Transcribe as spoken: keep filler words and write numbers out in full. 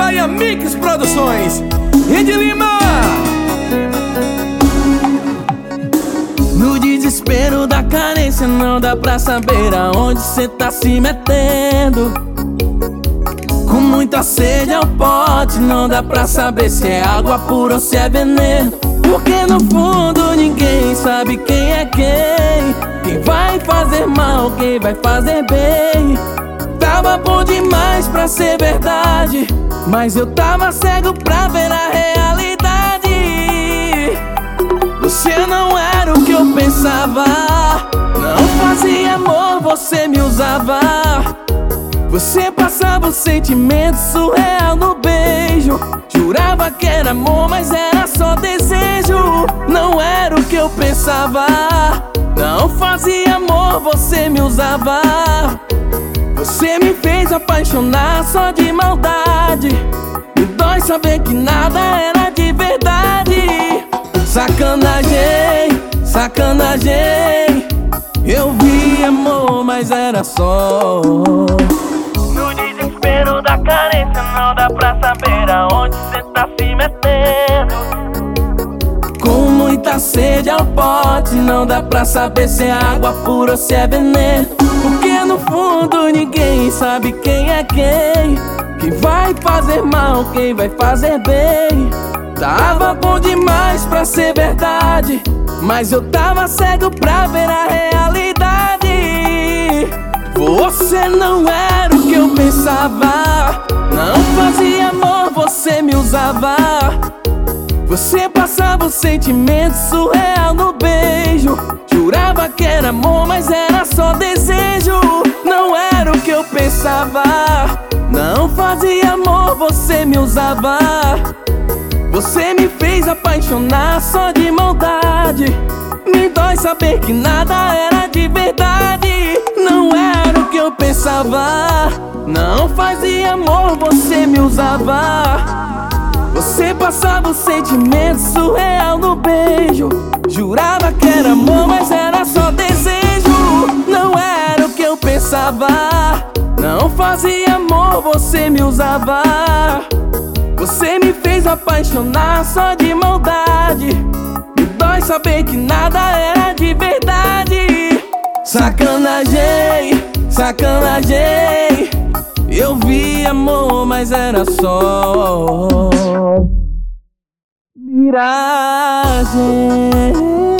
Praia Mix Produções, Indy Lima. No desespero da carência não dá pra saber aonde cê tá se metendo. Com muita sede ao pote não dá pra saber se é água pura ou se é veneno. Porque no fundo ninguém sabe quem é quem, quem vai fazer mal, quem vai fazer bem. Tava bom demais pra ser verdade, mas eu tava cego pra ver a realidade. Você não era o que eu pensava, não fazia amor, você me usava. Você passava o sentimento surreal no beijo. Jurava que era amor, mas era só desejo. Não era o que eu pensava, não fazia amor, você me usava. Você me fez apaixonar só de maldade. Me dói saber que nada era de verdade. Sacanagem, sacanagem. Eu vi amor, mas era só. No desespero da carência não dá pra saber aonde cê tá se metendo. Com muita sede ao pote não dá pra saber se é água pura ou se é veneno. Porque no fundo ninguém sabe quem é quem, quem vai fazer mal, quem vai fazer bem. Tava bom demais pra ser verdade, mas eu tava cego pra ver a realidade. Você não era o que eu pensava, não fazia amor, você me usava. Você passava o sentimento surreal no beijo. Jurava que era amor, mas era só desejo. Não era o que eu pensava, não fazia amor, você me usava. Você me fez apaixonar só de maldade. Me dói saber que nada era de verdade. Não era o que eu pensava, não fazia amor, você me usava. Você passava o sentimento surreal no beijo. Jurava que era amor, mas era só desejo. Não era o que eu pensava, não fazia amor, você me usava. Você me fez apaixonar só de maldade. Me dói saber que nada era de verdade. Sacanagem, sacanagem. Eu vi amor, mas era só miragem.